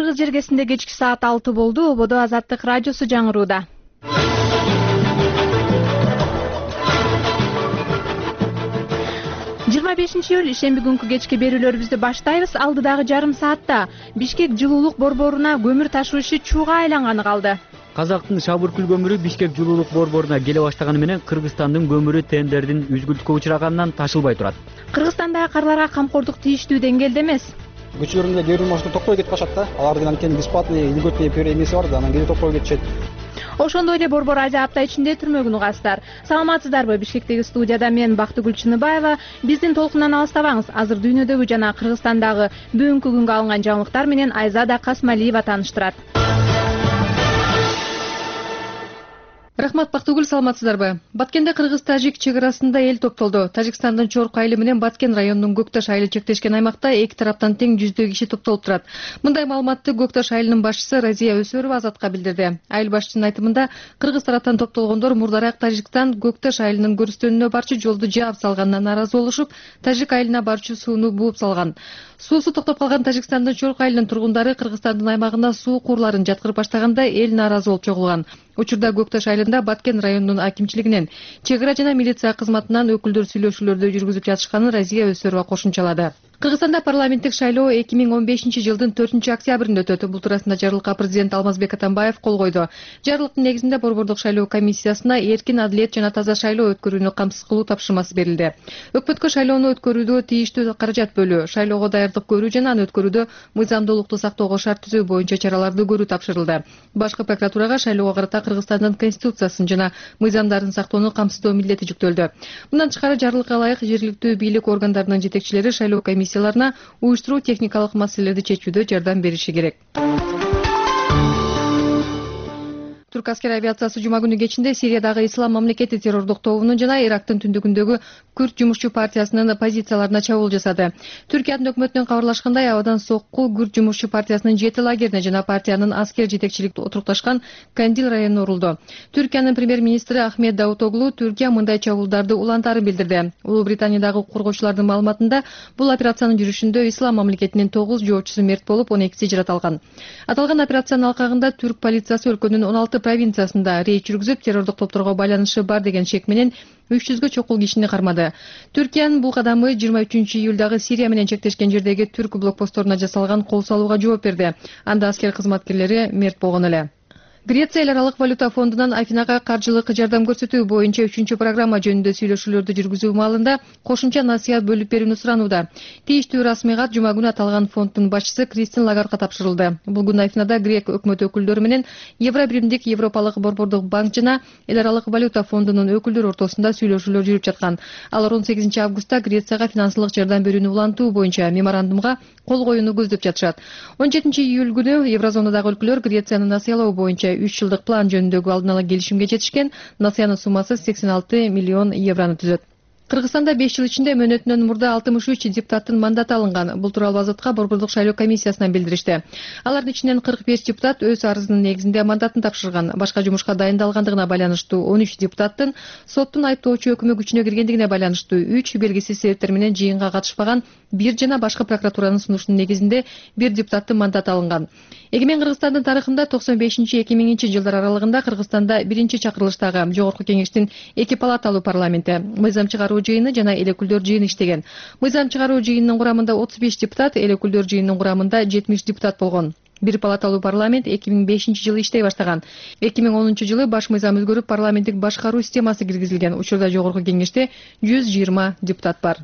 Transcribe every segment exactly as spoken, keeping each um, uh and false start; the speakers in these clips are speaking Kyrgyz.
Кыргыз жергесинде кечки саат алты болду. Ободо Азаттык радиосу жаңырууда. жыйырма бешинчи июль ишемби күнкү кечки берүүлөрүбүздү баштайбыз. Алдыдагы жарым саатта Бишкек жылуулук борборуна көмүр ташуучу чууга айланганы калды. Казактын Шабыркүл көмүрү Бишкек жылуулук борборуна келе баштаганы менен Кыргызстандын көмүрү тендердин үзгүлтүккө учурагандан ташылбай турат. Кыргызстандагы карларга камкордук тийиштүү деңгээлде эмес. Көчөлөрүндө кээ бир машина токтой кетип калышат да. Алардын анткени бесплатный льготный эмеси бар да, анан кээде токтой кетишет. Ошондой эле борбор Азия апта ичинде түрмөгүн угасыздар. Саламатсыздарбы? Бишкектеги студияда мен Бактыгүл Чыныбаева. Биздин толкундан алыстабаңыз. Азыр дүйнөдөгү жана Кыргызстандагы бүгүнкү күнгө алынган жаңылыктар менен Айзада Касмалиева тааныштырат. Рахмат, Бактыгүл, саламатсыздарбы? Баткенде Кыргыз-Тажик чек арасында эл топтолду. Тажикстандын Чорку айылы менен Баткен районунун Көкташ айылы чектешкен аймакта эки тараптан тең жүздөй киши топтолуп турат. Мындай маалыматты Көкташ айылынын башчысы Разия Өсөрова Азатка билдирди. Айыл башчысынын айтымында, Кыргыз тараптан топтолгондор мурдараак Тажикстан Көкташ айылынын көрүстөнүнө барчу жолду жаап салганынан нааразы болушуп, Тажик айылына барчу сууну бууп салган. Суусу токтоп калган Тажикстандын Чорку айылынын тургундары Кыргызстандын аймагына суу куурларын жаткырып баштаганда эл нааразы болуп чогулган. Учурда Көкташ айылында Баткен районунун акимчилигинен, чек ара жана милиция кызматынан өкүлдөр сүйлөшүүлөрдү жүргүзүп жатышканын Разия Өсөрова кошумчалады. Кыргызстанда парламенттик шайлоо эки миң он бешинчи жылдын төртүнчү октябрында өтөт. Бул туурасында жарлыкка президент Алмазбек Атамбаев кол койду. Жарлыктын негизинде борбордук шайлоо комиссиясына эркин, адилет жана таза шайлоо өткөрүүнү камсыз кылуу тапшырмасы берилди. Өкмөткө шайлоону өткөрүүдө тийиштүү каражат бөлүү, шайлоого даярдык көрүү жана аны өткөрүүдө мыйзамдуулукту сактоого шарт түзүү боюнча чараларды көрүү тапшырылды. Башкы прокуратурага шайлоого карата Кыргызстандын конституциясын жана мыйзамдарын сактоону камсыздоо милдети жүктөлдү. Мындан тышкары жарлыкка ылайык жергиликтүү бийлик органдарынын жетекчилери шайлоо комиссияларына уюштуруу техникалык маселелерди чечүүдө жардам бериши керек. Түрк аскер авиациясы жума күнү кечинде Сириядагы Ислам мамлекети террордук тобунун жана Ирактын түндүгүндөгү Күрд жумушчу партиясынын позицияларына чабуул жасады. Түркиянын өкмөтүнөн кабарлашкандай, абадан сокку Күрд жумушчу партиясынын жети лагерине жана партиянын аскер жетекчилик отурукташкан Кандил районуна урулду. Түркиянын премьер-министри Ахмед Давутоглу Түркия мындай чабуулдарды улантаарын билдирди. Улуу Британиядагы коргоочулардын маалыматында, бул операциянын жүрүшүндө Ислам мамлекетинин тогуз жоочусу мерт болуп, он экиси жаратылган. Аталган операциянын алкагында түрк полициясы өлкөнүн он алты провинциясында рейд жүргүзүп, террордук топторго байланышы бар деген шек менен үч жүзгө чокул кишини кармады. Түркиянын бул кадамы жыйырма үчүнчү июлдагы Сирия менен чектешкен жердеги түрк блокпостторуна жасалган кол салууга жооп берди. Анда аскер кызматкерлери мерт болгон эле. Греция эл аралык валюта фондунан Афинага каржылык жардам көрсөтүү боюнча үчүнчү программа жөнүндө сүйлөшүүлөрдү жүргүзүү маалында кошумча насыят бөлүп берүүнү суранууда. Тийиштүү расмыйгат жума күнү аталган фонддун башчысы Кристин Лагардга тапшырылды. Бул күнү Афинада грек өкмөт өкүлдөрү менен Евро биримдик Европалык борбордук банк жана эл аралык валюта фондунун өкүлдөрү ортосунда сүйлөшүүлөр жүрүп жаткан. Алар он сегизинчи августта Грецияга финансылык жардам берүүнү улантуу боюнча меморандумга кол коюуну көздөп жатышат. он жетинчи июль күнү Еврозонадагы өлкөлөр Грецияны насыялоо боюнча үч жылдык план жөнүндөгү алдын ала келишимге жетишкен. Насыянын суммасы сексен алты миллион еврону түзөт. Кыргызстанда беш жыл ичинде мөөнөтүнөн мурда алтымыш үч депутаттын мандаты алынган. Бул тууралуу Азатка борбордук шайлоо комиссиясынан билдиришти. Алардын ичинен кырк беш депутат өз арызынын негизинде мандатын тапшырган. Башка жумушка дайындалгандыгына байланыштуу он үч депутаттын соттун айыптоочу өкүмү күчүнө киргендигине байланыштуу үч, белгисиз себептер менен жыйынга катышпаган бир жана башкы прокуратуранын сунушунун негизинде бир депутаттын мандаты алынган. Эгемен Кыргызстандын тарыхында токсон бешинчи эки миңинчи жылдар аралыгында Кыргызстанда биринчи чакырылыштагы Жогорку Кеңештин эки палаталуу парламенти, мыйзам чыгаруу жыйыны жана эл өкүлдөр жыйыны иштеген. Мыйзам чыгаруу жыйынынын курамында отуз беш депутат, эл өкүлдөр жыйынынын курамында жетимиш депутат болгон. Бир палаталуу парламент эки миң бешинчи жылы иштей баштаган. эки миң онунчу жылы баш мыйзам өзгөрүп, парламенттик башкаруу системасы киргизилген. Учурда Жогорку Кеңеште жүз жыйырма депутат бар.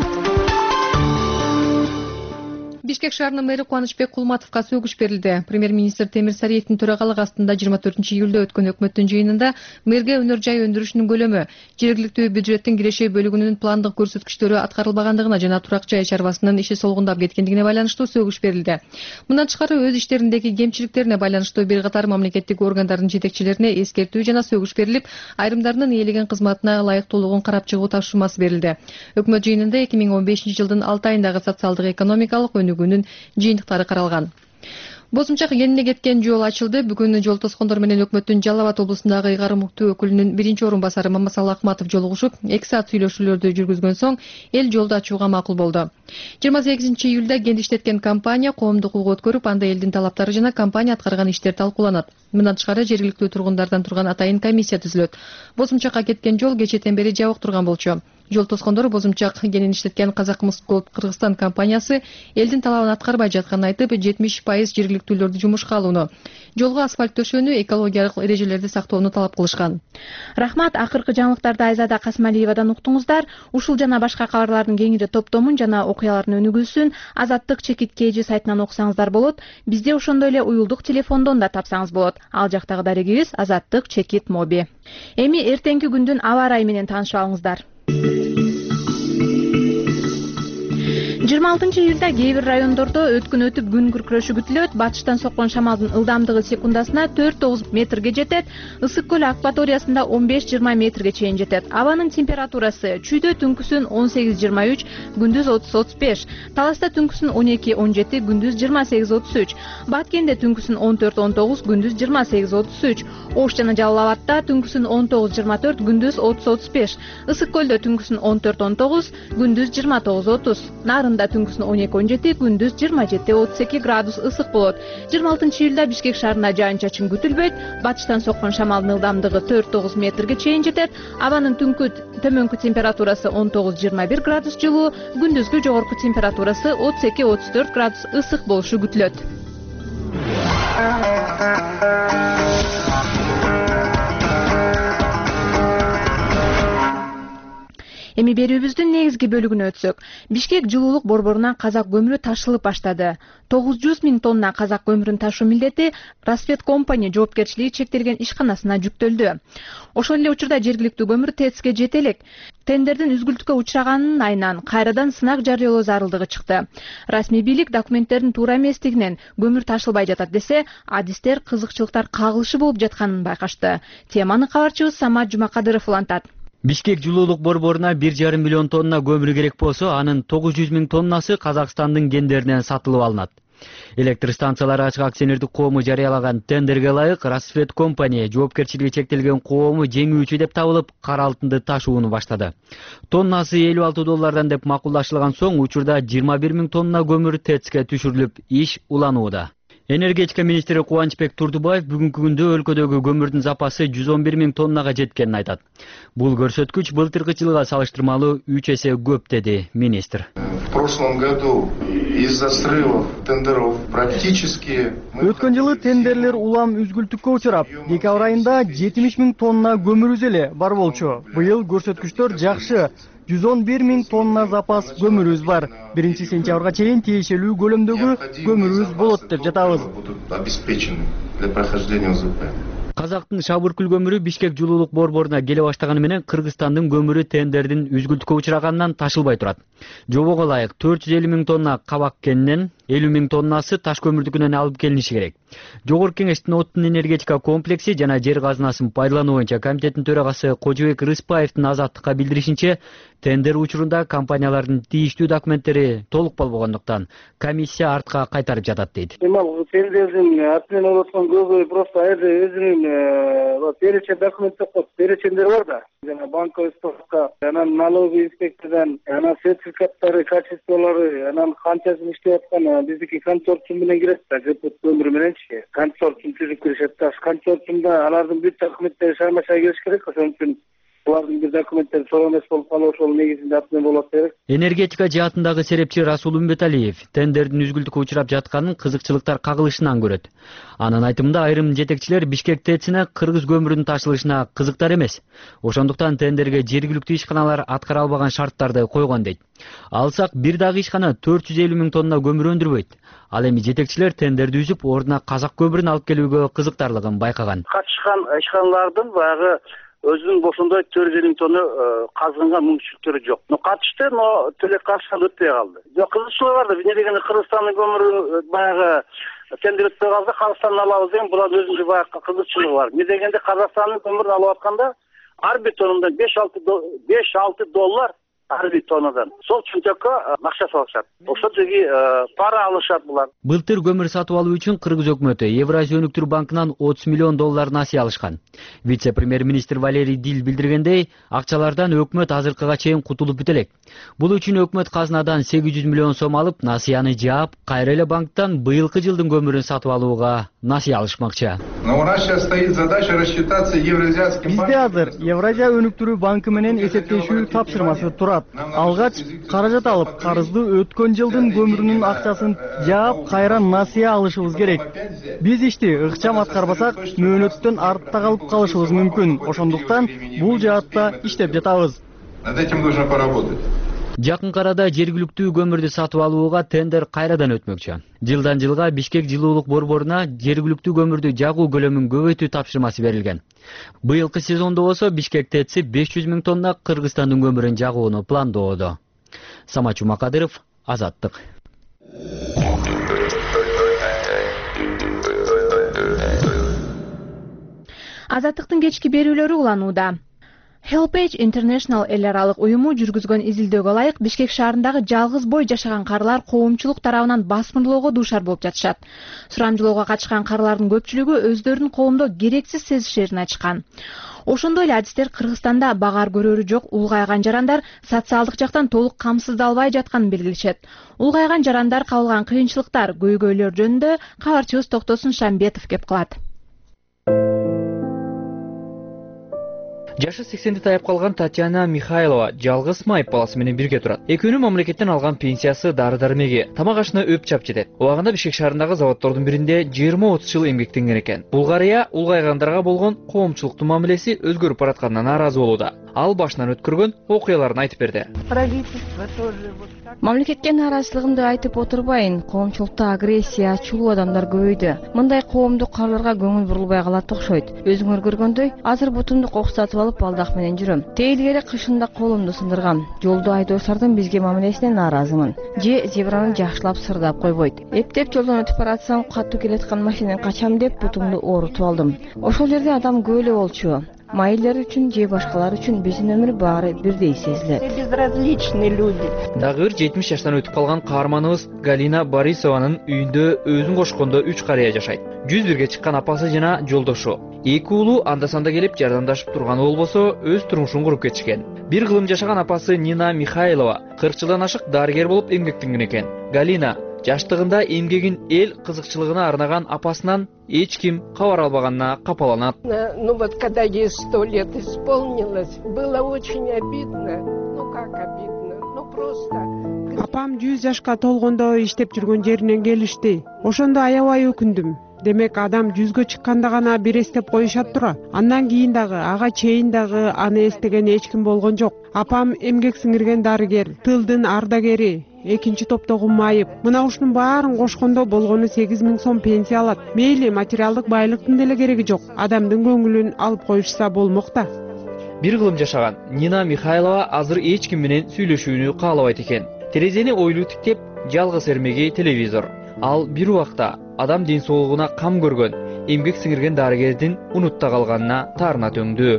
Бишкек шаарынын мэри Кубанычбек Кулматовго сөгүш берилди. Премьер-министр Темир Сариевдин төрагалык астында жыйырма төртүнчү июлда өткөн өкмөттүн жыйынында мэрге өнөр жай өндүрүшүнүн көлөмү, жергиликтүү бюджеттин киреше бөлүгүнүн пландык көрсөткүчтөрү аткарылбагандыгына жана турак жай чарбасынын иши солгундап кеткендигине байланыштуу сөгүш берилди. Мындан тышкары өз иштериндеги кемчиликтерине байланыштуу бир катар мамлекеттик органдардын жетекчилерине эскертүү жана сөгүш берилип, айрымдарынын ээлеген кызматына ылайыктуулугун карап чыгуу тапшырмасы берилди. Өкмөт жыйынында эки миң он бешинчи жылдын алты айындагы социалдык экономикалык өнүгүүнүн жыйынтыктары каралган. Босумча кенине кеткен жол ачылды. Бүгүн жол тоскондор менен өкмөттүн Жалал Абад облусундагы ыйгарым уктуу өкүлүнүн биринчи орун басары Мамасалы Акматов жолугушуп, эки саат сүйлөшүүлөрдү жүргүзгөн соң эл жолду ачууга макул болду. жыйырма сегизинчи июлда кент иштеткен компания коомдук угуу өткөрүп, анда элдин талаптары жана компания аткарган иштер талкууланат. Мындан тышкары жергиликтүү тургундардан турган атайын комиссия түзүлөт. Босумчакка кеткен жол кечэтен бери жабык турган болчу. Жол тоскондор Босумчак кенин иштеткен Казакмыс Голд Кыргызстан компаниясы элдин талабын аткарбай жатканын айтып, жетимиш пайыз жергиликтүүлөрдү жумушка алууну, жолго асфальт төшөөнү, экологиялык эрежелерди сактоону талап кылышкан. Рахмат, акыркы жаңылыктарды Айзада Касмалиевадан уктуңуздар. Ушул жана башка кабарлардын кеңири топтомун жана окуялардын өнүгүүсүн Азаттык чекит kg сайтынан окусаңыздар болот. Бизде ошондой эле уюлдук телефондон да тапсаңыз болот. Ал жактагы дарегибиз Азаттык чекит моби. Эми эртеңки күндүн аба ырайы менен таанышып алыңыздар. жыйырма алтынчы июлда кээ бир райондордо өткүн өтүп күн күркүрөшү күтүлөт. Батыштан соккон шамалдын ылдамдыгы секундасына төрт тогуз метрге жетет. Ысык көл акваториясында он беш жыйырма метрге чейин жетет. Абанын температурасы чүйдө түнкүсүн он сегиз жыйырма үч, күндүз отуз отуз беш. Таласта түнкүсүн он эки он жети, күндүз жыйырма сегиз отуз үч. Баткенде түнкүсүн он төрт он тогуз, күндүз жыйырма сегиз отуз үч. Ош жана Жалал Абадта түнкүсүн он тогуз жыйырма төрт, күндүз отуз отуз беш. Ысык көлдө түнкүсүн он төрт он тогуз, күндүз жыйырма тогуз отуз. Нарында түнкүсүн он эки он жети, күндүз жыйырма жети отуз эки градус ысык болот. жыйырма алтынчы июлда Бишкек шаарында жаан-чачын күтүлбөйт. Батыштан соккон шамалдын ылдамдыгы төрт тогуз метрге чейин жетет. Абанын түнкү төмөнкү температурасы он тогуз жыйырма бир градус жылуу, күндүзгү жогорку температурасы отуз эки отуз төрт градус ысык болушу күтүлөт. Эми берүүбүздүн негизги бөлүгүнө өтсөк. Бишкек жылуулук борборуна казак көмүрү ташылып баштады. тогуз жүз миң тонна казак көмүрүн ташуу милдети Расфет компания жоопкерчилиги чектелген ишканасына жүктөлдү. Ошол эле учурда жергиликтүү көмүр ТЭЦке жете элек. Тендердин үзгүлтүккө учраганын айынан кайрадан сынак жарыялоо зарылдыгы чыкты. Расмий бийлик документтердин туура эместигинен көмүр ташылбай жатат десе, адистер кызыкчылыктар кагылышы болуп жатканын байкашты. Теманы кабарчыбыз Самат Жумакадыров улантат. Бишкек жылуулук борборуна бир жарым миллион тонна көмүр керек болсо, анын тогуз жүз миң тоннасы Казакстандын кендеринен сатылып алынат. Электр станциялары ачык акционердик коому жарыялаган тендерге ылайык Расфет компания жоопкерчилиги чектелген коому жеңүүчү деп табылып, кара алтынды ташууну баштады. Тоннасы элүү алты доллардан деп макулдашылган соң, учурда жыйырма бир миң тонна көмүр ТЭЦке түшүрүлүп, иш уланууда. Энергетика министри Кубанычбек Турдубаев бүгүнкү күндө өлкөдөгү көмүрдүн запасы жүз он бир миң тоннага жеткенин айтат. Бул көрсөткүч былтыркы жылга салыштырмалуу үч эсе көп, деди министр. В прошлом году из-за срывов тендеров практически Өткөн жылы тендерлер улам үзгүлтүккө учурап, декабрь айында жетимиш миң тонна көмүрүбүз эле бар болчу. Быйыл көрсөткүчтөр жакшы. жүз он бир миң тонна запас көмүрүбүз бар. биринчи сентябрга чейин тиешелүү көлөмдөгү көмүрүбүз болот деп жатабыз. Казактын Шабыркүл көмүрү Бишкек жылуулук борборуна келе баштаганы менен Кыргызстандын көмүрү тендердин үзгүлтүккө учраганынан ташылбай турат. Жобого ылайык төрт жүз элүү миң тонна кабак кенинен, элүү миң тоннасы таш көмүрдүкүнөн алып келиниши керек. Жогорку кеңештин оттун энергетика комплекси жана жер казынасын пайдалануу боюнча комитеттин төрагасы Кожобек Рыспаевдин Азаттыкка билдиришинче, тендер учурунда компаниялардын тийиштүү документтери толук болбогондуктан комиссия артка кайтарып жатат, дейт. Бул тендердин артынан олоткон көбү просто айда өзүнүн перечень документтер коп, перечендер бар да. Жана банковый справка, анан налоговый инспекциядан, анан сертификаттары, качестволору, анан канчасын иштеп аткан биздики консорциум менен кирет да, жепот көмүрү мененчи. Консорциум түзүп киришет да. Консорциумда алардын бүт документтери шармаша келиш керек, ошон үчүн булардын бир документтери чоң эмес болуп калып, ошол негизинде артынан болот керек. Энергетика жаатындагы серепчи Расул Умбеталиев тендердин үзгүлтүккө учурап жатканын кызыкчылыктар кагылышынан көрөт. Анын айтымында айрым жетекчилер Бишкек ТЭЦине кыргыз көмүрүнүн ташылышына кызыктар эмес. Ошондуктан тендерге жергиликтүү ишканалар аткара албаган шарттарды койгон, дейт. Алсак бир дагы ишкана төрт жүз элүү миң тонна көмүр өндүрбөйт. Ал эми жетекчилер тендерди үзүп, ордуна казак көмүрүн алып келүүгө кызыктарлыгын байкаган. Катышкан ишканалардын баягы өзүнүн бошондой төрт жүз элүү миң тонна казгынга мүмкүнчүлүктөрү жок. Но катышты, но төлөп катышкан өтпөй калды. Жок, кызыкчылык бар да, эмне дегенде Кыргызстандын көмүрү баягы тендер өтпөй калса, Казакстандан алабыз деген булардын өзүнчө баягы кызыкчылыгы бар. Эмне дегенде Казакстандын көмүрүн алып атканда ар бир тоннунан беш алты доллар ар бир тоннадан. Сол чынтакка акча салышат. Ошол жерге пара алышат булар. Былтыр көмүр сатып алуу үчүн Кыргыз өкмөтү Евразия өнүктүрүү банкынан отуз миллион доллар насыя алышкан. Вице-премьер-министр Валерий Дил билдиргендей, акчалардан өкмөт азыркыга чейин кутулуп бүт элек. Бул үчүн өкмөт казнадан сегиз жүз миллион сом алып, насыяны жаап, кайра эле банктан быйылкы жылдын көмүрүн сатып алууга насыя алышмакчы. Но у нас сейчас стоит задача рассчитаться Евразиатским банком. Бизде азыр Евразия өнүктүрүү банкы менен эсептешүү тапшырмасы турат. Алгач каражат алып, карызды өткөн жылдын көмүрүнүн акчасын жаап, кайра насыя алышыбыз керек. Биз ишти ыкчам аткарбасак, мөөнөттөн артта калып калышыбыз мүмкүн. Ошондуктан бул жаатта иштеп жатабыз. Над этим нужно поработать. Жакын арада жергиликтүү көмүрдү сатып алууга тендер кайрадан өтмөкчү. Жылдан жылга Бишкек жылуулук борборуна жергиликтүү көмүрдү жагуу көлөмүн көбөйтүү тапшырмасы берилген. Быйылкы сезондо болсо Бишкек ТЭЦи беш жүз миң тонна Кыргызстандын көмүрүн жагууну пландоодо. Самат Жумакадыров, Азаттык. Азаттыктын кечки берүүлөрү уланууда. Helpage International эл аралык уюму жүргүзгөн изилдөөгө ылайык Бишкек шаарындагы жалгыз бой жашаган карылар коомчулук тарабынан басмырлоого дуушар болуп жатышат. Сурамжылоого катышкан карылардын көпчүлүгү өздөрүн коомдо керексиз сезишерин айтышкан. Ошондой эле адистер Кыргызстанда багаар көрөрү жок улгайган жарандар социалдык жактан толук камсыздалбай жатканын белгилешет. Улгайган жарандар кабылган кыйынчылыктар, көйгөйлөр жөнүндө кабарчыбыз Токтосун Шамбетов кеп кылат. Жашы сексенди таяп калган Татьяна Михайлова жалгыз майып баласы менен бирге турат. Экөөнүн мамлекеттен алган пенсиясы дары-дармеги, тамак ашына өп чап жетет. Убагында Бишкек шаарындагы заводдордун биринде жыйырма отуз жыл эмгектенген экен. Булгария улгайгандарга болгон коомчулуктун мамилеси өзгөрүп баратканына нааразы болууда. Ал башынан өткөргөн окуяларын айтып берди. Мамлекетке нааразычылыгымды айтып отурбайын. Коомчулукта агрессия, ачуулуу адамдар көбөйдү. Мындай коомдук карларга көңүл бурулбай калат окшойт. Өзүңөр көргөндөй, азыр бутумду коксатып алып балдак менен жүрөм. Тейлгери кышында колумду сындыргам. Жолдо айдоочулардын бизге мамилесине нааразымын. Же зебраны жакшылап сырдап койбойт. Эптеп жолдон өтүп баратсам, катуу келаткан машинаны качам деп бутумду оорутуп алдым. Ошол жерде адам көп эле болчу. Майылдар үчүн же башкалар үчүн биздин өмүр баары бирдей сезилет. Безразличные люди. Дагы жетимиш жаштан өтүп калган каарманыбыз Галина Борисованын үйүндө өзүн кошкондо үч карыя жашайт. жүз бирге чыккан апасы жана жолдошу. Эки уулу анда-санда келип жардамдашып турганы болбосо, өз турмушун куруп кетишкен. Бир кылым жашаган апасы Нина Михайлова кырк жылдан ашык дарыгер болуп эмгектенген экен. Галина жаштыгында эмгегин эл кызыкчылыгына арнаган апасынан эч ким кабар албаганына капаланат. Ну вот когда ей сто лет исполнилось, было очень обидно. Ну как обидно? Ну просто. Апам жүз жашка толгондо иштеп жүргөн жеринен келишти. Ошондо аябай өкүндүм. Демек адам жүзгө чыкканда гана бир эстеп коюшат тура. Андан кийин дагы ага чейин дагы аны эстеген эч ким болгон жок. Апам эмгек сиңирген дарыгер, тылдын ардагери, экинчи топтогу майып. Мына ушунун баарын кошкондо болгону сегиз миң сом пенсия алат. Мейли материалдык байлыктын деле кереги жок. Адамдын көңүлүн алып коюшса болмок да. Бир кылым жашаган Нина Михайлова азыр эч ким менен сүйлөшүүнү каалабайт экен. Терезени ойлуу тиктеп, жалгыз эрмеги телевизор. Ал бир убакта адам ден соолугуна кам көргөн, эмгек сиңирген дарыгердин унутта калганына таарына төңдү.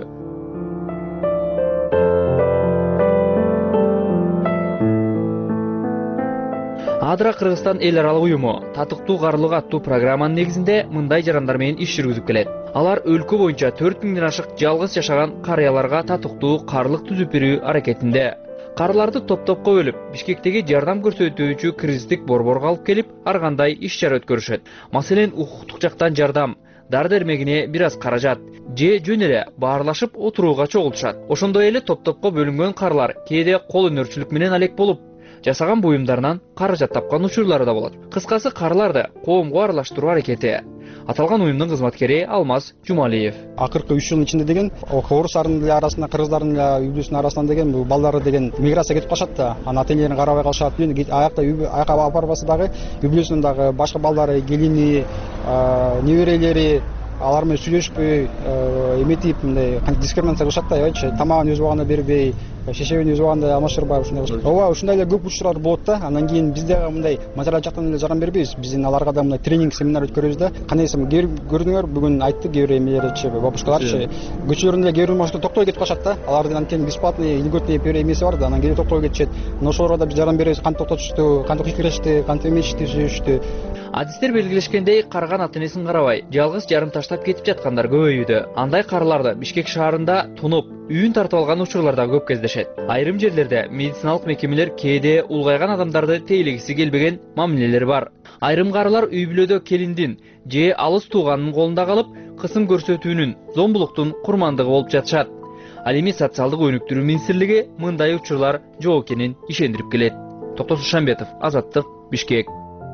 Адра Кыргызстан эл аралык уюму татыктуу карлык аттуу программанын негизинде мындай жарандар менен иш жүргүзүп келет. Алар өлкө боюнча төрт миңден ашык жалгыз жашаган карыяларга татыктуу карлык түзүп берүү аракетинде. Карыларды топ-топко бөлүп, Бишкектеги жардам көрсөтүүчү кризистик борборго алып келип, ар кандай иш-чара өткөрүшөт. Маселен, укуктук жактан жардам, дары-дармегине бир аз каражат, же жөн эле баарлашып отурууга чогултушат. Ошондой эле топ-топко бөлүнгөн карылар кээде кол өнөрчүлүк менен алек болуп, жасаган буюмдарынан каражат тапкан учурлары да болот. Кыскасы, карыларды коомго аралаштыруу аракети. Аталган уюмдун кызматкери Алмаз Жумалиев. Акыркы үч жылдын ичинде деген орустардын деле арасында, кыргыздардын деле үйдүсүнүн арасынан деген бул балдары деген миграция кетип калышат да. Анан ата-энелерин карабай калышат. Аякта аяка апарбаса дагы үй бүлөсүнүн дагы башка балдары, келини, неберелери алар менен сүйлөшпөй, эметип, мындай дискриминация кылышат да, айчы. Тамагын өз убагында бербей, шешебин үзүп алмашырбаев ушундай ооба ушундай эле көп учурлар болот да. Андан кийин биз дагы мындай материал жактан эле жардам бербейбиз. Биздин аларга да мындай тренинг семинар өткөрөбүз да. Кандай десем көрдүңөр бүгүн айтты кээ бир эмелерчи бабушкаларчы көчөлөрүндө кээ бир машина токтой кетип калышат да. Алардын анткени бесплатный льготный эмеси бар да. Анан кээде токтой кетишет. Ошолорго да биз жардам беребиз. Кантип токтотушту, кантип фикирлешти, кантип эмешти, сүзүштү. Адистер белгилешкендей, карыган ата энесин карабай, жалгыз жарым таштап кетип жаткандар көбөйүүдө. Андай карыларды Бишкек шаарында тунуп, үйүн тартып алган учурлар да көп кездешет. Айрым жерлерде медициналык мекемелер кээде улгайган адамдарды тейлегиси келбеген мамилелер бар. Айрым карылар үй бүлөдө келиндин же алыс тууганын колунда калып, кысым көрсөтүүнүн, зомбулуктун курмандыгы болуп жатышат. Ал эми социалдык өнүктүрүү министрлиги мындай учурлар жок экенин ишендирип келет. Токтос Шамбетов, Азаттык, Бишкек.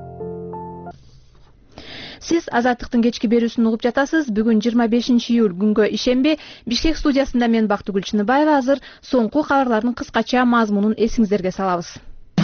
Сиз Азаттыктын кечки берүүсүн угуп жатасыз. Бүгүн жыйырма бешинчи июль күнгө ишемби. Бишкек студиясында мен Бактыгүл Чыныбаева. Азыр соңку кабарлардын кыскача мазмунун эсиңиздерге салабыз.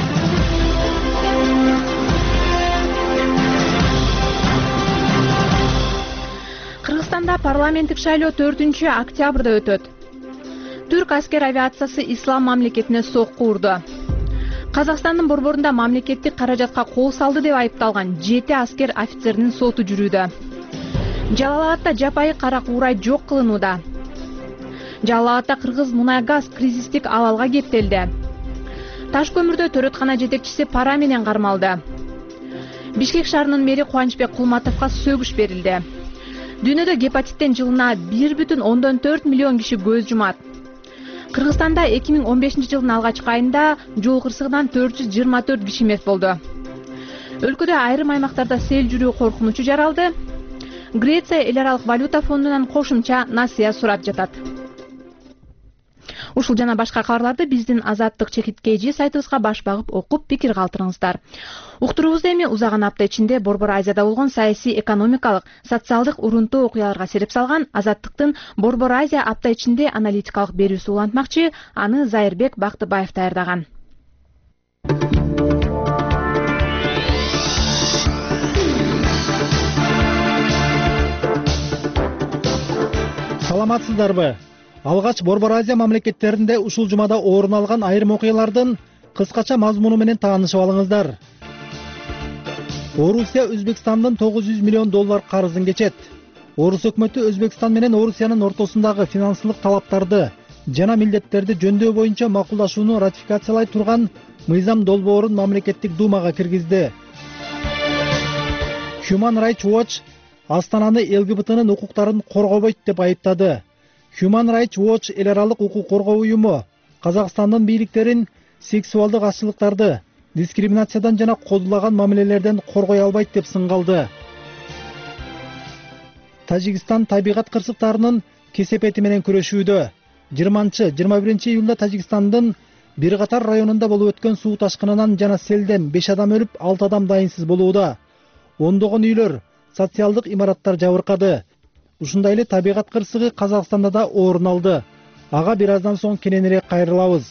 Кыргызстанда парламенттик шайлоо төртүнчү октябрда өтөт. Түрк аскер авиациясы ислам мамлекетине сокку урду. Казакстандын борборунда мамлекеттик каражатка кол салды деп айыпталган жети аскер офицеринин соту жүрүүдө. Жалал Абадта жапайы кара куурай жок кылынууда. Жалал Абадта Кыргыз мунай газ кризистик абалга кептелди. Таш көмүрдө төрөткана жетекчиси пара менен кармалды. Бишкек шаарынын мэри Кубанычбек Кулматовго сөгүш берилди. Дүйнөдө гепатиттен жылына бир бүтүн ондон төрт миллион киши көз жумат. Кыргызстанда эки миң он бешинчи жылдын алгачкы айында жол кырсыгынан төрт жүз жыйырма төрт киши мерт болду. Өлкөдө айрым аймактарда сел жүрүү коркунучу жаралды. Греция эл аралык валюта фондунан кошумча насыя сурап жатат. Ушул жана башка кабарларды биздин Азаттык чекиткейжи сайтыбызга баш багып окуп пикир калтырыңыздар. Уктуруубузда эми узаган апта ичинде Борбор Азияда болгон саясий, экономикалык, социалдык урунтуу окуяларга сереп салган Азаттыктын Борбор Азия апта ичинде аналитикалык берүүсү улантмакчы. Аны Зайырбек Бактыбаев даярдаган. Саламатсыздарбы? Алгач Борбор Азия мамлекеттеринде ушул жумада орун алган айрым окуялардын кыскача мазмуну менен таанышып алыңыздар. Орусия Өзбекстандын тогуз жүз миллион доллар карызын кечет. Орус өкмөтү Өзбекстан менен Орусиянын ортосундагы финансылык талаптарды жана милдеттерди жөндөө боюнча макулдашууну ратификациялай турган мыйзам долбоорун мамлекеттик думага киргизди. Human Rights Watch Астананы эл гэ бэ тэнин укуктарын коргобойт деп айыптады. Human Rights Watch эл аралык укук коргоо уюму Казакстандын бийликтерин сексуалдык азчылыктарды, дискриминациядан жана козулаган мамилелерден коргой албайт деп сынгалды. Тажикстан табигат кырсыктарынын кесепети менен күрөшүүдө. жыйырманчы жыйырма биринчи июлда Тажикстандын бир катар районунда болуп өткөн суу ташкынынан жана селден беш адам өлүп, алты адам дайынсыз болууда. Ондогон үйлөр, социалдык имараттар жабыркады. Ушундай эле табигат кырсыгы Казакстанда да орун алды. Ага бир аздан соң кененирээк кайрылабыз.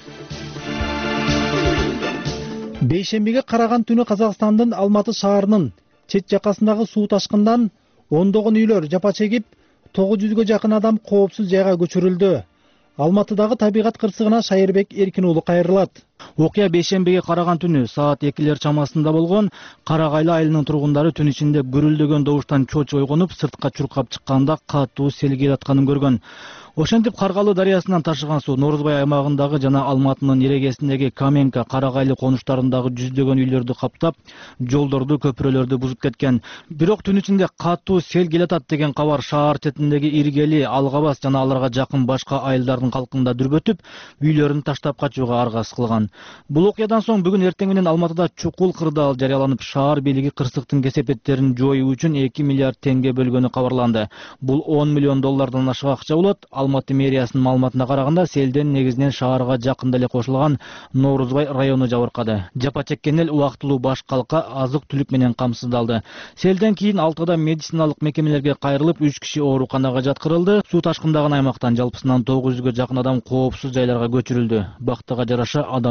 Бейшембиге караган түнү Казакстандын Алматы шаарынын чет жакасындагы суу ташкындан ондогон үйлөр жапа чегип, тогуз жүзгө жакын адам коопсуз жайга көчүрүлдү. Алматыдагы табигат кырсыгына Шайырбек Эркин уулу кайрылат. Окуя бейшембиге караган түнү саат экилер чамасында болгон. Карагайлы айылынын тургундары түн ичинде гүрүлдөгөн добуштан чоч ойгонуп, сыртка чуркап чыкканда катуу сел келатканын көргөн. Ошентип Каргалы дарыясынан ташыган суу Норузбай аймагындагы жана Алматынын эрегесиндеги Каменка, Карагайлы конуштарындагы жүздөгөн үйлөрдү каптап, жолдорду, көпүрөлөрдү бузуп кеткен. Бирок түн ичинде катуу сел келатат деген кабар шаар четиндеги Иргели, Алгабас жана аларга жакын башка айылдардын калкында дүрбөтүп, үйлөрүн таштап качууга аргасыз кылган. Бул окуядан соң бүгүн эртең менен Алматыда чукул кырдаал жарыяланып, шаар бийлиги кырсыктын кесепеттерин жоюу үчүн эки миллиард теңге бөлгөнү кабарланды. Бул он миллион доллардан ашык акча болот. Алматы мэриясынын маалыматына караганда, селден негизинен шаарга жакында эле кошулган Норузбай району жабыркады. Жапа чеккен эл убактылуу баш калка, азык-түлүк менен камсыздалды. Селден кийин алтыда медициналык мекемелерге кайрылып, үч киши ооруканага жаткырылды. Суу ташкындаган аймактан жалпысынан тогуз жүзгө жакын адам коопсуз жайларга көчүрүлдү. Бактыга жараша адам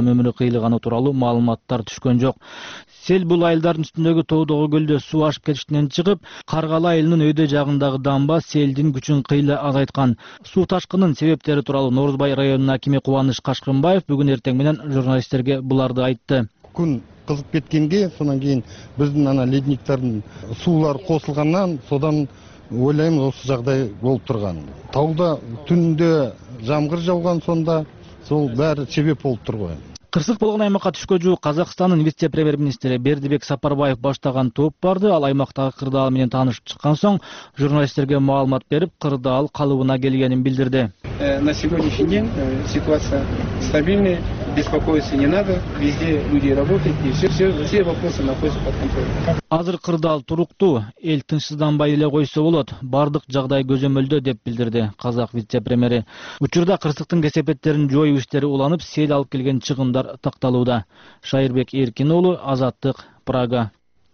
айылдын өмүрү кыйылганы тууралуу маалыматтар түшкөн жок. Сел бул айылдардын үстүндөгү тоодогу көлдө суу ашып кетишинен чыгып, Каргалы айылынын өйдө жагындагы дамба селдин күчүн кыйла азайткан. Суу ташкынынын себептери тууралуу Норузбай районунун акими Кубаныч Кашкынбаев бүгүн эртең менен журналисттерге буларды айтты. Күн кызып кеткенге, сонан кийин биздин ана ледниктардын суулары косулгандан, содан ойлойм осы жагдай болуп турган. Тауда түндө жамгыр жауган, сонда сол баары себеп болуп турган. Кырсык болгон аймакка түшкө жуук Казакстандын вице-премьер-министри Бердибек Сапарбаев баштаган топ барды. Ал аймактагы кырдаал менен таанышып чыккан соң журналисттерге маалымат берип, кырдаал калыбына келгенин билдирди. На сегодняшний день ситуация стабильная, беспокоиться не надо, везде люди работают, и все, все, все вопросы находятся под контролем. Азыр кырдаал туруктуу, эл тынчсызданбай эле койсо болот, бардык жагдай көзөмөлдө деп билдирди казак вице-премьери. Учурда кырсыктын кесепеттерин жоюу иштери уланып, сел алып келген чыгымдар такталууда. Шайырбек Эркин уулу, Азаттык, Прага.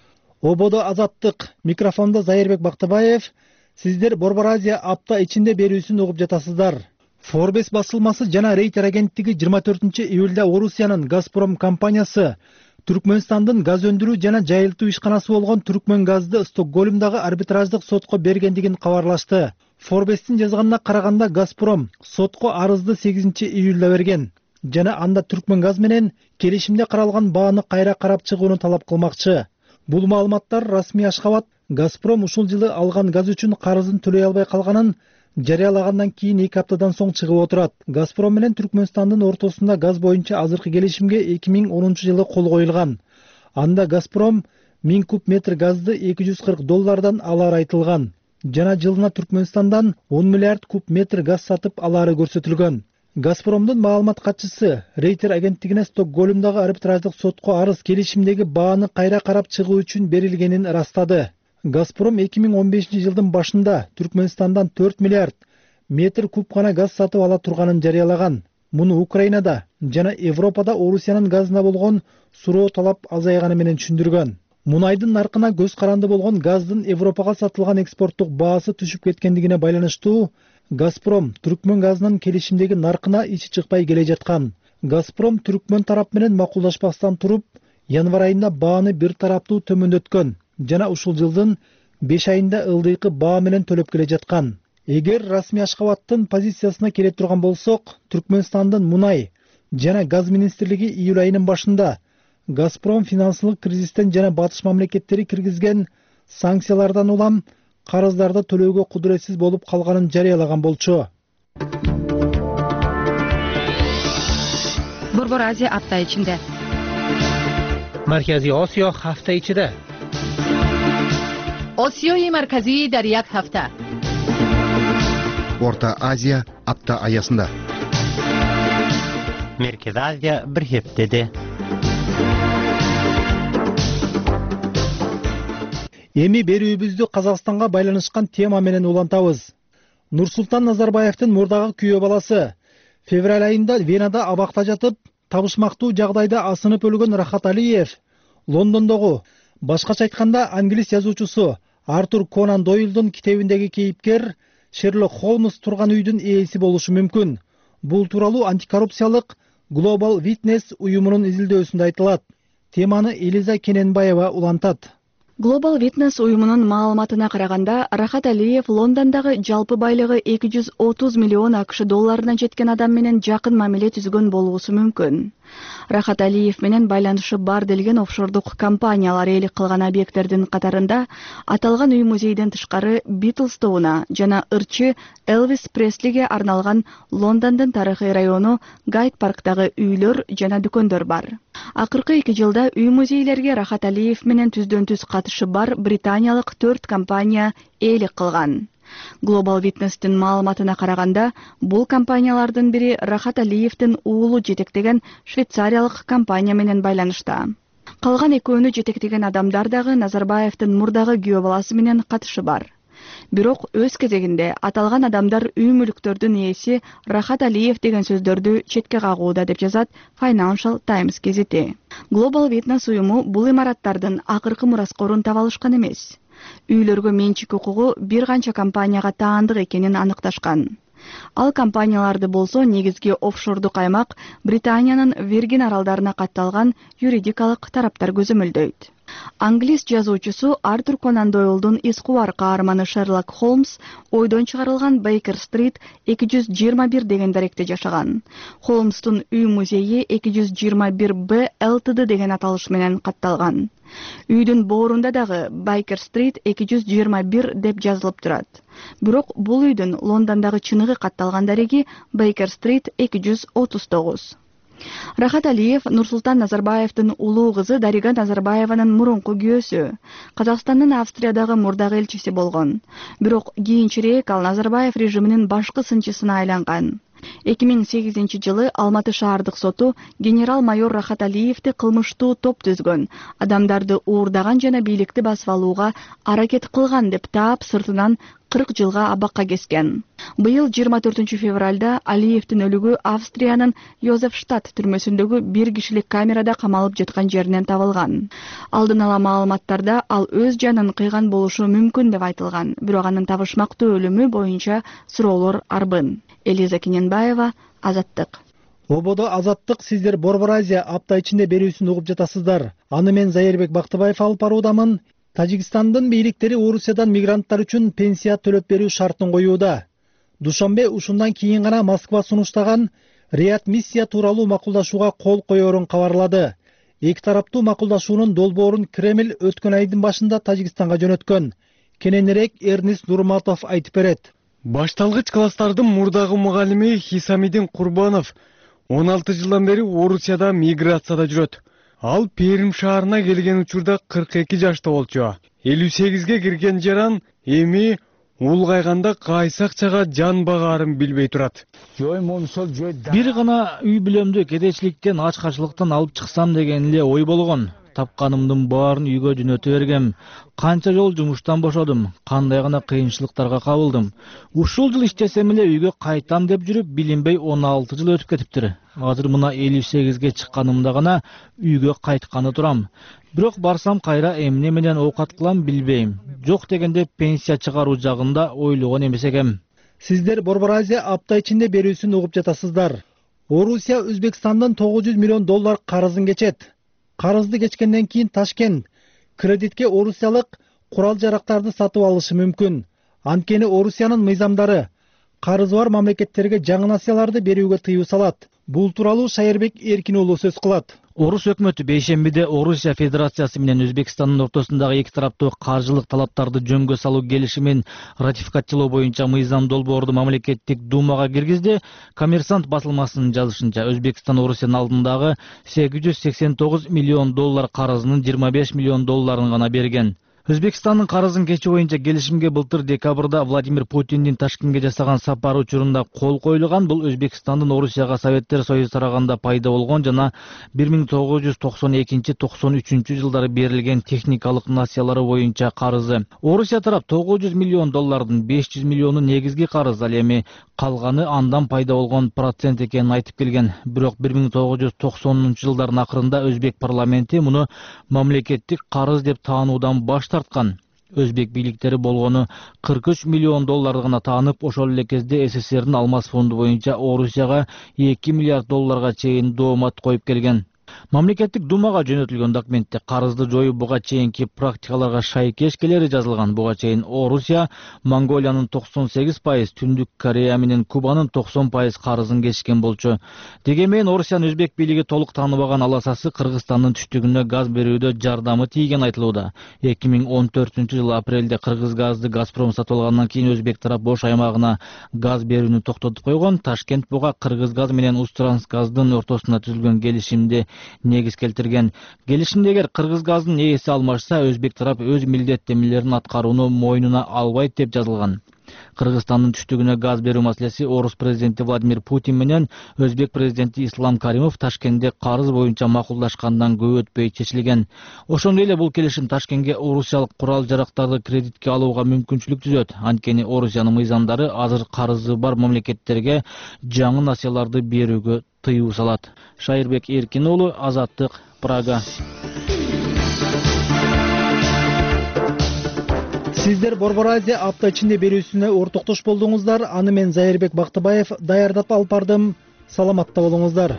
Ободо Азаттык, микрофондо Зайырбек Бактыбаев. Сиздер Борбор Азия апта ичинде берүүсүн угуп жатасыздар. Forbes басылмасы жана Рейтер агенттиги жыйырма төртүнчү июлда Орусиянын Газпром компаниясы Түркмөнстандын газ өндүрүү жана жайылтуу ишканасы болгон Түркмөнгазды Стокгольмдагы арбитраждык сотко бергендигин кабарлашты. Forbes'тин жазганына караганда Газпром сотко арызды сегизинчи июлда берген жана анда Түркмөнгаз менен келишимде каралган бааны кайра карап чыгууну талап кылмакчы. Бул маалыматтар расмий Ашхабад Газпром ушул жылы алган газ үчүн карызын төлөй албай калганын жарыялагандан кийин эки аптадан соң чыгып отурат. Газпром менен Түркмөнстандын ортосунда газ боюнча азыркы келишимге эки миң онунчу жылы кол коюлган. Анда Газпром миң куб метр газды эки жүз кырк доллардан алары айтылган жана жылына Түркмөнстандан он миллиард куб метр газ сатып алары көрсөтүлгөн. Газпромдун маалымат катчысы Рейтер агенттигине Стокгольмдагы арбитраждык сотко арыз келишимдеги бааны кайра карап чыгуу үчүн берилгенин ырастады. Газпром эки миң он бешинчи жылдын башында Түркмөнстандан төрт миллиард метр куб гана газ сатып ала турганын жарыялаган. Муну Украинада жана Европада Орусиянын газына болгон суроо талап азайганы менен түшүндүргөн. Мунайдын наркына көз каранды болгон газдын Европага сатылган экспорттук баасы түшүп кеткендигине байланыштуу Газпром Түркмөн газынын келишимдеги наркына ичи чыкпай келе жаткан. Газпром Түркмөн тарап менен макулдашпастан туруп, январь айында бааны бир тараптуу төмөндөткөн жана ушул жылдын беш айында ылдыйкы баа менен төлөп келе жаткан. Эгер расмий Ашхабадтын позициясына келе турган болсок, Түркмөнстандын мунай жана газ министрлиги июль айынын башында Газпром финансылык кризистен жана батыш мамлекеттери киргизген санкциялардан улам карыздарды төлөөгө кудуретсиз болуп калганын жарыялаган болчу. Борбор Азия апта ичинде. Марказий Осиё ҳафта ичиде. Осиёи марказии дар як ҳафта. Орта Азия апта аясында. Меркез Азия бир ҳептеде. Эми берүүбүздү Казакстанга байланышкан тема менен улантабыз. Нурсултан Назарбаевдин мурдагы күйөө баласы февраль айында Венада абакта жатып, табышмактуу жагдайда асынып өлгөн Рахат Алиев Лондондогу, башкача айтканда англис жазуучусу Артур Конан Дойлдун китебиндеги кейипкер Шерлок Холмс турган үйдүн ээси болушу мүмкүн. Бул тууралуу антикоррупциялык Global Witness уюмунун изилдөөсүндө айтылат. Теманы Элиза Кененбаева улантат. Global Witness уюмунун маалыматына караганда, Рахат Алиев Лондондогу жалпы байлыгы эки жүз отуз миллион акш долларына жеткен адам менен жакын мамиле түзгөн болуусу мүмкүн. Рахат Алиев менен байланышы бар делген офшордук компаниялар ээлик кылган объекттердин катарында аталган үй музейден тышкары Битлстоуна жана ырчы Элвис Преслиге арналган Лондондун тарыхый району Гайд парктагы үйлөр жана дүкөндөр бар. Акыркы эки жылда үй музейлерге Рахат Алиев менен түздөн түз катышы бар британиялык төрт компания ээлик кылган. Global Witness'тин маалыматына караганда, бул компаниялардын бири Рахат Алиевдин уулу жетектеген швейцариялык компания менен байланышта. Калган экөөнү жетектеген адамдар дагы Назарбаевдин мурдагы күйөө баласы менен катышы бар. Бирок өз кезегинде аталган адамдар үй мүлүктөрдүн ээси Рахат Алиев деген сөздөрдү четке кагууда деп жазат Financial Times гезити. Global Witness уюму бул имараттардын акыркы мураскорун таба алышкан эмес. Үйлөргө менчик укугу бир канча компанияга таандык экенин аныкташкан. Ал компанияларды болсо негизги офшордук аймак Британиянын Виргин аралдарына катталган юридикалык тараптар көзөмөлдөйт. Англис жазуучусу Артур Конан Дойлдун эс кубар каарманы Шерлок Холмс ойдон чыгарылган Бейкер-стрит эки жүз жыйырма бир деген даректе жашаган. Холмстун үй музейи эки жүз жыйырма бир Б Лтд деген аталыш менен катталган. Үйдүн боорунда дагы Бейкер-стрит эки жүз жыйырма бир деп жазылып турат. Бирок бул үйдүн Лондондогу чыныгы катталган дареги Бейкер-стрит эки жүз отуз тогуз. Рахат Алиев Нурсултан Назарбаевдин улуу кызы Дарига Назарбаеванын мурунку күйөөсү. Казакстандын Австриядагы мурдагы элчиси болгон. Бирок кийинчерээк ал Назарбаев режиминин башкы сынчысына айланган. эки миң сегизинчи жылы Алматы шаардык соту генерал-майор Рахат Алиевди кылмыштуу топ түзгөн, адамдарды уурдаган жана бийликти басып алууга аракет кылган деп таап сыртынан кырк жылга абакка кескен. Быйыл жыйырма төртүнчү февралда Алиевдин өлүгү Австриянын Йозефштадт түрмөсүндөгү бир кишилик камерада камалып жаткан жеринен табылган. Алдын ала маалыматтарда ал өз жанын кыйган болушу мүмкүн деп айтылган, бирок анын табышмактуу өлүмү боюнча суроолор арбын. Элиза Кененбаева, Азаттык. Ободо Азаттык сиздер Борбор Азия апта ичинде берүүсүн угуп жатасыздар. Аны мен Зайырбек Бактыбаев алып баруудамын. Тажикстандын бийликтери Орусиядан мигранттар үчүн пенсия төлөп берүү шартын коюуда. Душанбе ушундан кийин гана Москва сунуштаган реадмиссия тууралуу макулдашууга кол коерун кабарлады. Эки тараптуу макулдашуунун долбоорун Кремль өткөн айдын башында Тажикстанга жөнөткөн. Кененирээк Эрнест Нурматов айтып берет. Башталгыч класстардын мурдагы мугалими Хисамидин Курбанов он алты жылдан бери Орусияда миграцияда жүрөт. Ал Перим шаарына келген учурда кырк эки жашта болчу. элүү сегизге кирген жаран эми улгайганда кайсы акчага жан багаарын билбей турат. Бир гана үй бүлөмдү кедейчиликтен, ачкачылыктан алып чыксам деген эле ой болгон. Тапканымдын баарын үйгө жөнөтө бергем. Канча жол жумуштан бошодум, кандай гана кыйынчылыктарга кабылдым. Ушул жыл иштесем эле үйгө кайтам деп жүрүп, билинбей он алты жыл өтүп кетиптир. Азыр мына элүү сегизге чыкканымда гана үйгө кайтканы турам. Бирок барсам кайра эмне менен оокат кылам билбейм. Жок дегенде пенсия чыгаруу жагында ойлогон эмес экем. Сиздер Борбор Азия апта ичинде берүүсүн угуп жатасыздар. Орусия Өзбекстандын тогуз жүз миллион доллар карызын кечет. Карызды кечкенден кийин Ташкент кредитке орусиялык курал жарактарды сатып алышы мүмкүн. Анткени Орусиянын мыйзамдары карызы бар мамлекеттерге жаңы насыяларды берүүгө тыюу салат. Бул тууралуу Шайырбек Эркин уулу сөз кылат. Орус өкмөтү бейшембиде Орусия Федерациясы менен Өзбекстандын ортосундагы эки тараптуу каржылык талаптарды жөнгө салуу келишимин ратификациялоо боюнча мыйзам долбоорду мамлекеттик думага киргизди. Коммерсант басылмасынын жазышынча Өзбекстан Орусиянын алдындагы сегиз жүз сексен тогуз миллион доллар карызынын жыйырма беш миллион долларын гана берген. Өзбекстандын карызын кечүү боюнча келишимге былтыр декабрда Владимир Путиндин Ташкентке жасаган сапары учурунда кол коюлган. Бул Өзбекстандын Орусияга Советтер Союзу тараганда пайда болгон жана бир миң тогуз жүз токсон экинчи — токсон үчүнчү жылдары берилген техникалык насыялары боюнча карызы. Орусия тарап тогуз жүз миллион доллардын беш жүз миллиону негизги карыз, ал эми калганы андан пайда болгон процент экенин айтып келген. Бирок бир миң тогуз жүз токсонунчу жылдардын акырында Өзбек парламенти муну мамлекеттик карыз деп таануудан баш тарткан. Өзбек бийликтери болгону кырк үч миллион долларды гана таанып, ошол эле кезде СССРдин Алмаз фонду боюнча Орусияга эки миллиард долларга чейин доомат коюп келген. Мамлекеттик думага жөнөтүлгөн документте карызды жоюу буга чейинки практикаларга шайкешкелери жазылган. Буга чейин Орусия Монголиянын токсон сегиз пайыз, Түндүк Корея менен Кубанын токсон пайыз карызын кечкен болчу. Дегенмен Орусиянын Өзбек бийлиги толук тааныбаган аласасы Кыргызстандын түштүгүнө газ берүүдө жардамы тийген айтылууда. эки миң он төртүнчү жылы апрелде Кыргыз газды Газпром сатып алгандан кийин Өзбек тарап Ош аймагына газ берүүнү токтотуп койгон. Ташкент буга Кыргыз газ менен Устрангаздын ортосунда түзүлгөн келишимди негиз келтирген. Келишимде эгер Кыргыз газдын ээси алмашса, Өзбек тарап өз милдеттемелерин аткарууну мойнуна албайт деп жазылган. Кыргызстандын түштүгүнө газ берүү маселеси Орус президенти Владимир Путин менен Өзбек президенти Ислам Каримов Ташкентте карыз боюнча макулдашкандан көп өтпөй чечилген. Ошондой эле бул келишим Ташкентке орусиялык курал жарактарды кредитке алууга мүмкүнчүлүк түзөт. Анткени Орусиянын мыйзамдары азыр карызы бар мамлекеттерге жаңы насыяларды берүүгө тыюу салат. Шайырбек Эркин уулу, Азаттык, Прага. Сиздер Борбор Азия апта ичинде берүүсүнө ортоктош болдуңуздар. Аны мен Зайырбек Бактыбаев даярдап алып бардым. Саламатта болуңуздар.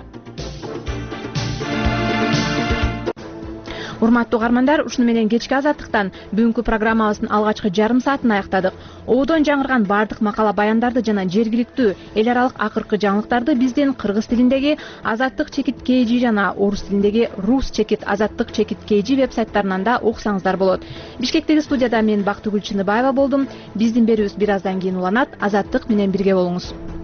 Урматтуу угармандар, ушуну менен кечки азаттыктан бүгүнкү программабыздын алгачкы жарым саатын аяктадык. Оодон жаңырган бардык макала баяндарды жана жергиликтүү эл аралык акыркы жаңылыктарды биздин кыргыз тилиндеги Азаттык чекит kg жана орус тилиндеги Рус чекит Азаттык чекит kg вебсайттарынан да окусаңыздар болот. Бишкектеги студияда мен Бактыгүл Чыныбаева болдум. Биздин берүүбүз бир аздан кийин уланат. Азаттык менен бирге болуңуз.